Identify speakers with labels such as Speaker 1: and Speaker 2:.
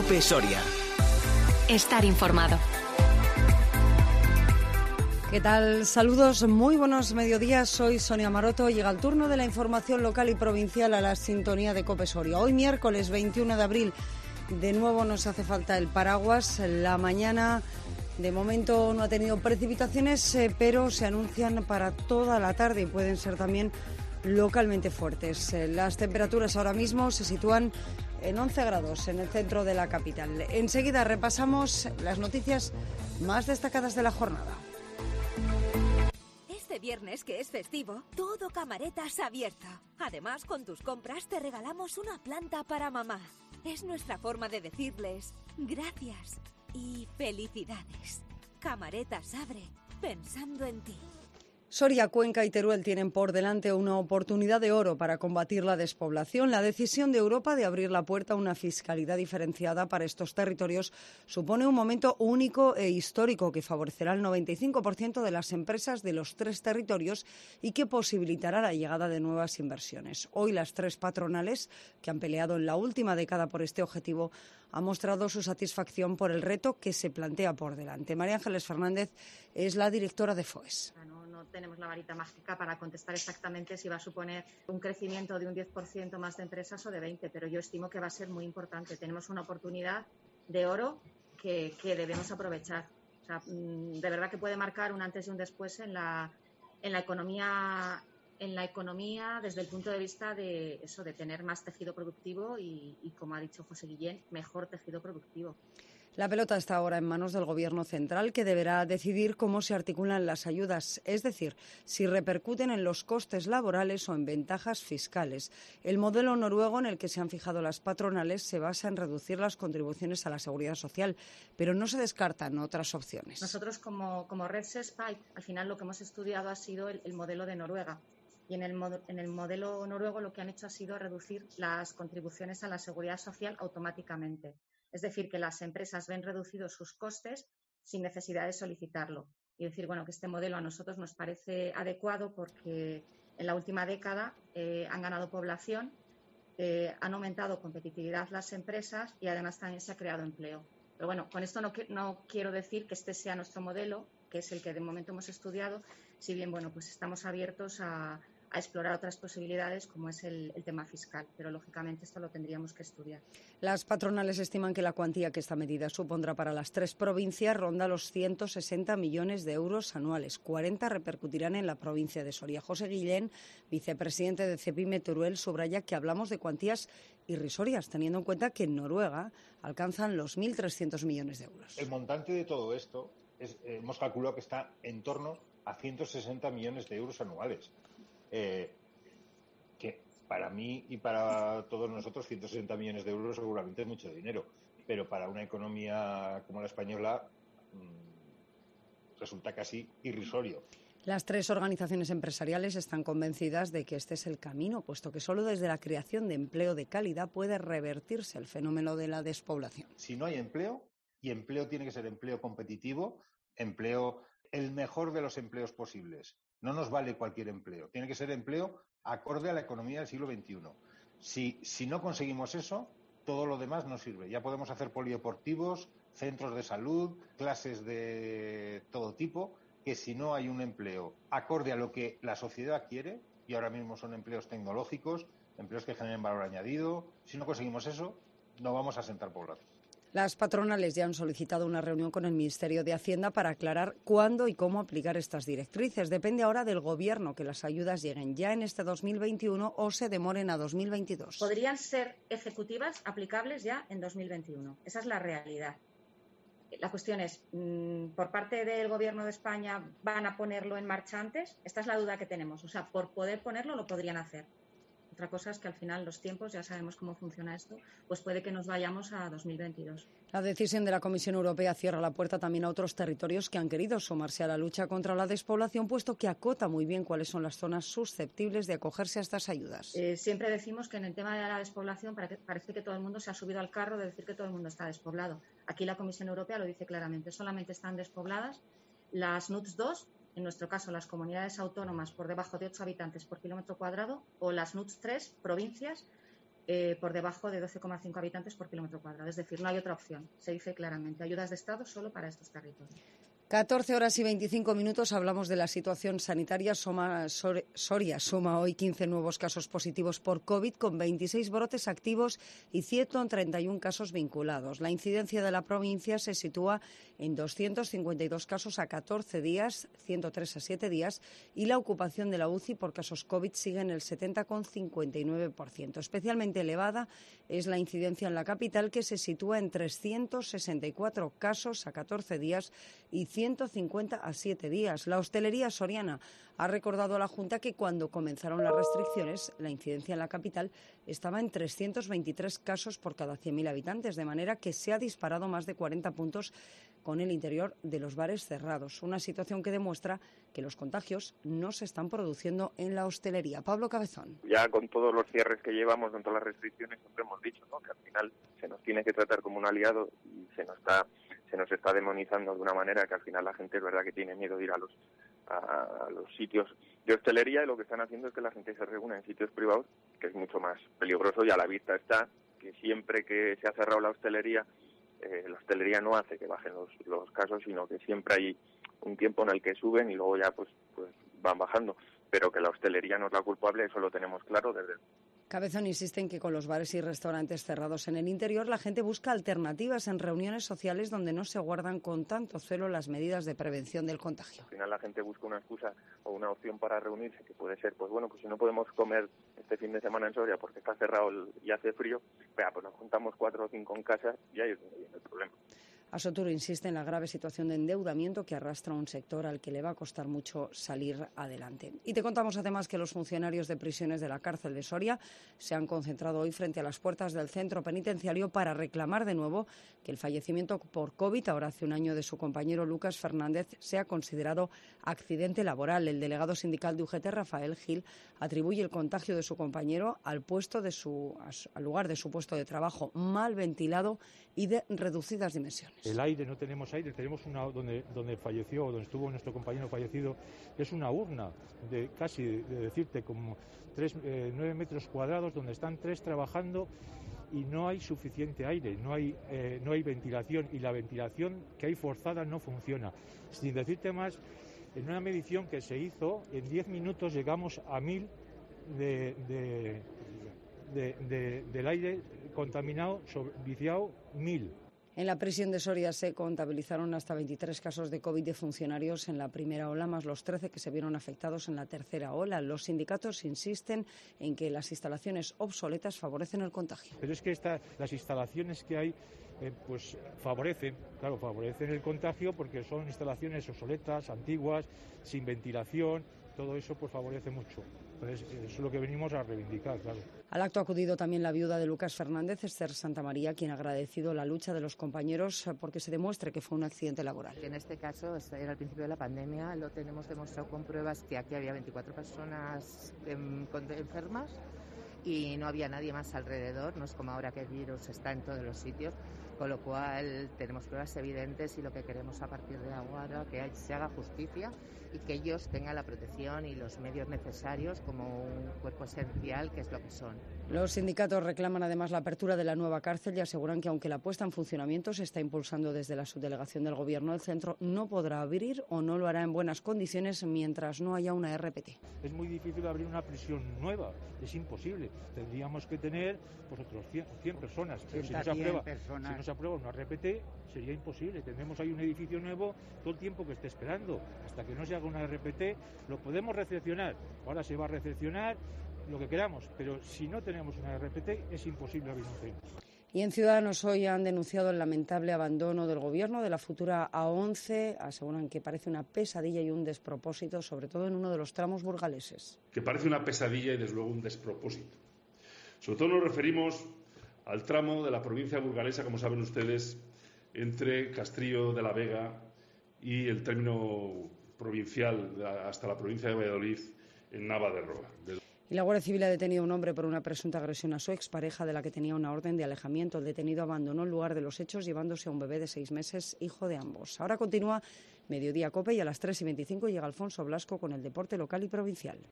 Speaker 1: COPE Soria.
Speaker 2: Estar informado.
Speaker 3: ¿Qué tal? Saludos, muy buenos mediodías. Soy Sonia Maroto. Llega el turno de la información local y provincial a la sintonía de COPE Soria. Hoy miércoles 21 de abril, de nuevo nos hace falta el paraguas. La mañana de momento no ha tenido precipitaciones, pero se anuncian para toda la tarde y pueden ser también localmente fuertes. Las temperaturas ahora mismo se sitúan en 11 grados en el centro de la capital. Enseguida repasamos las noticias más destacadas de la jornada.
Speaker 4: Este viernes, que es festivo, todo Camaretas abierto. Además, con tus compras te regalamos una planta para mamá. Es nuestra forma de decirles gracias y felicidades. Camaretas abre pensando en ti.
Speaker 3: Soria, Cuenca y Teruel tienen por delante una oportunidad de oro para combatir la despoblación. La decisión de Europa de abrir la puerta a una fiscalidad diferenciada para estos territorios supone un momento único e histórico que favorecerá al 95% de las empresas de los tres territorios y que posibilitará la llegada de nuevas inversiones. Hoy las tres patronales, que han peleado en la última década por este objetivo, han mostrado su satisfacción por el reto que se plantea por delante. María Ángeles Fernández es la directora de FOES.
Speaker 5: No tenemos la varita mágica para contestar exactamente si va a suponer un crecimiento de un 10% más de empresas o de 20%, pero yo estimo que va a ser muy importante. Tenemos una oportunidad de oro que debemos aprovechar. O sea, de verdad que puede marcar un antes y un después en la economía desde el punto de vista de eso, de tener más tejido productivo y como ha dicho José Guillén, mejor tejido productivo.
Speaker 3: La pelota está ahora en manos del Gobierno central, que deberá decidir cómo se articulan las ayudas, es decir, si repercuten en los costes laborales o en ventajas fiscales. El modelo noruego en el que se han fijado las patronales se basa en reducir las contribuciones a la seguridad social, pero no se descartan otras opciones.
Speaker 5: Nosotros como Red SESPAI, al final lo que hemos estudiado ha sido el modelo de Noruega. Y en el modelo noruego lo que han hecho ha sido reducir las contribuciones a la seguridad social automáticamente. Es decir, que las empresas ven reducidos sus costes sin necesidad de solicitarlo. Y decir, bueno, que este modelo a nosotros nos parece adecuado porque en la última década han ganado población, han aumentado competitividad las empresas y además también se ha creado empleo. Pero bueno, con esto no quiero decir que este sea nuestro modelo, que es el que de momento hemos estudiado, si bien, bueno, pues estamos abiertos a explorar otras posibilidades como es el tema fiscal, pero lógicamente esto lo tendríamos que estudiar.
Speaker 3: Las patronales estiman que la cuantía que esta medida supondrá para las tres provincias ronda los 160 millones de euros anuales. 40 repercutirán en la provincia de Soria. José Guillén, vicepresidente de Cepime Teruel, subraya que hablamos de cuantías irrisorias, teniendo en cuenta que en Noruega alcanzan los 1.300 millones de euros.
Speaker 6: El montante de todo esto hemos calculado que está en torno a 160 millones de euros anuales. Que para mí y para todos nosotros 160 millones de euros seguramente es mucho dinero, pero para una economía como la española resulta casi irrisorio.
Speaker 3: Las tres organizaciones empresariales están convencidas de que este es el camino, puesto que solo desde la creación de empleo de calidad puede revertirse el fenómeno de la despoblación.
Speaker 6: Si no hay empleo, y empleo tiene que ser empleo competitivo, empleo, el mejor de los empleos posibles. No nos vale cualquier empleo. Tiene que ser empleo acorde a la economía del siglo XXI. Si no conseguimos eso, todo lo demás no sirve. Ya podemos hacer polideportivos, centros de salud, clases de todo tipo, que si no hay un empleo acorde a lo que la sociedad quiere, y ahora mismo son empleos tecnológicos, empleos que generen valor añadido, si no conseguimos eso, no vamos a sentar población.
Speaker 3: Las patronales ya han solicitado una reunión con el Ministerio de Hacienda para aclarar cuándo y cómo aplicar estas directrices. Depende ahora del Gobierno que las ayudas lleguen ya en este 2021 o se demoren a 2022.
Speaker 5: Podrían ser ejecutivas, aplicables ya en 2021. Esa es la realidad. La cuestión es, ¿por parte del Gobierno de España van a ponerlo en marcha antes? Esta es la duda que tenemos. O sea, por poder ponerlo lo podrían hacer. Otra cosa es que al final los tiempos, ya sabemos cómo funciona esto, pues puede que nos vayamos a 2022.
Speaker 3: La decisión de la Comisión Europea cierra la puerta también a otros territorios que han querido sumarse a la lucha contra la despoblación, puesto que acota muy bien cuáles son las zonas susceptibles de acogerse a estas ayudas.
Speaker 5: Siempre decimos que en el tema de la despoblación parece que todo el mundo se ha subido al carro de decir que todo el mundo está despoblado. Aquí la Comisión Europea lo dice claramente, solamente están despobladas las NUTS 2, en nuestro caso las comunidades autónomas por debajo de 8 habitantes por kilómetro cuadrado, o las NUTS 3, provincias, por debajo de 12,5 habitantes por kilómetro cuadrado. Es decir, no hay otra opción. Se dice claramente, ayudas de Estado solo para estos territorios.
Speaker 3: 14 horas y 25 minutos, hablamos de la situación sanitaria. Soria suma hoy 15 nuevos casos positivos por COVID, con 26 brotes activos y 131 casos vinculados. La incidencia de la provincia se sitúa en 252 casos a 14 días, 103 a 7 días, y la ocupación de la UCI por casos COVID sigue en el 70,59%. Especialmente elevada es la incidencia en la capital, que se sitúa en 364 casos a 14 días y 150 a 7 días. La hostelería soriana ha recordado a la Junta que cuando comenzaron las restricciones, la incidencia en la capital estaba en 323 casos por cada 100.000 habitantes, de manera que se ha disparado más de 40 puntos con el interior de los bares cerrados. Una situación que demuestra que los contagios no se están produciendo en la hostelería. Pablo Cabezón.
Speaker 1: Ya con todos los cierres que llevamos, con todas las restricciones, siempre hemos dicho, ¿no?, que al final se nos tiene que tratar como un aliado y se nos está demonizando de una manera que al final la gente es verdad que tiene miedo de ir a los sitios de hostelería, y lo que están haciendo es que la gente se reúne en sitios privados, que es mucho más peligroso, y a la vista está que siempre que se ha cerrado la hostelería no hace que bajen los casos, sino que siempre hay un tiempo en el que suben y luego ya pues van bajando, pero que la hostelería no es la culpable, eso lo tenemos claro desde...
Speaker 3: Cabezón insiste en que con los bares y restaurantes cerrados en el interior, la gente busca alternativas en reuniones sociales donde no se guardan con tanto celo las medidas de prevención del contagio.
Speaker 1: Al final la gente busca una excusa o una opción para reunirse, que puede ser, pues si no podemos comer este fin de semana en Soria porque está cerrado y hace frío, pues nos juntamos 4 o 5 en casa y ahí es donde viene el problema.
Speaker 3: Asoturo insiste en la grave situación de endeudamiento que arrastra un sector al que le va a costar mucho salir adelante. Y te contamos además que los funcionarios de prisiones de la cárcel de Soria se han concentrado hoy frente a las puertas del centro penitenciario para reclamar de nuevo que el fallecimiento por COVID, ahora hace un año, de su compañero Lucas Fernández, sea considerado accidente laboral. El delegado sindical de UGT, Rafael Gil, atribuye el contagio de su compañero al lugar de su puesto de trabajo mal ventilado y de reducidas dimensiones.
Speaker 7: El aire, no tenemos aire, tenemos una donde falleció, donde estuvo nuestro compañero fallecido, es una urna de casi, de decirte, como 9 metros cuadrados, donde están 3 trabajando y no hay suficiente aire, no hay ventilación, y la ventilación que hay forzada no funciona. Sin decirte más, en una medición que se hizo, en 10 minutos llegamos a 1000 del aire contaminado, viciado, 1000.
Speaker 3: En la prisión de Soria se contabilizaron hasta 23 casos de COVID de funcionarios en la primera ola, más los 13 que se vieron afectados en la tercera ola. Los sindicatos insisten en que las instalaciones obsoletas favorecen el contagio.
Speaker 7: Pero es que las instalaciones que hay favorecen el contagio, porque son instalaciones obsoletas, antiguas, sin ventilación, todo eso favorece mucho. Entonces, eso es lo que venimos a reivindicar, claro.
Speaker 3: Al acto ha acudido también la viuda de Lucas Fernández, Esther Santamaría, quien ha agradecido la lucha de los compañeros porque se demuestre que fue un accidente laboral.
Speaker 8: En este caso, era al principio de la pandemia, lo tenemos demostrado con pruebas que aquí había 24 personas enfermas y no había nadie más alrededor, no es como ahora que el virus está en todos los sitios, con lo cual tenemos pruebas evidentes, y lo que queremos a partir de ahora es que se haga justicia y que ellos tengan la protección y los medios necesarios como un cuerpo esencial, que es lo que son.
Speaker 3: Los sindicatos reclaman además la apertura de la nueva cárcel y aseguran que aunque la puesta en funcionamiento se está impulsando desde la subdelegación del Gobierno, el centro no podrá abrir o no lo hará en buenas condiciones mientras no haya una RPT.
Speaker 7: Es muy difícil abrir una prisión nueva, es imposible. Tendríamos que tener otros 100 personas. Pero si no se aprueba una RPT sería imposible. Tendremos ahí un edificio nuevo todo el tiempo que esté esperando. Hasta que no se haga una RPT lo podemos recepcionar. Ahora se va a recepcionar lo que queramos, pero si no tenemos una RPT es imposible abrir un centro.
Speaker 3: Y en Ciudadanos hoy han denunciado el lamentable abandono del Gobierno de la futura A11. Aseguran que parece una pesadilla y un despropósito, sobre todo en uno de los tramos burgaleses.
Speaker 9: Que parece una pesadilla y desde luego un despropósito. Sobre todo nos referimos al tramo de la provincia burgalesa, como saben ustedes, entre Castrillo de la Vega y el término provincial hasta la provincia de Valladolid, en Nava de Roa.
Speaker 3: Y la Guardia Civil ha detenido a un hombre por una presunta agresión a su expareja, de la que tenía una orden de alejamiento. El detenido abandonó el lugar de los hechos llevándose a un bebé de 6 meses, hijo de ambos. Ahora continúa Mediodía COPE y a las 3:25 llega Alfonso Blasco con el deporte local y provincial.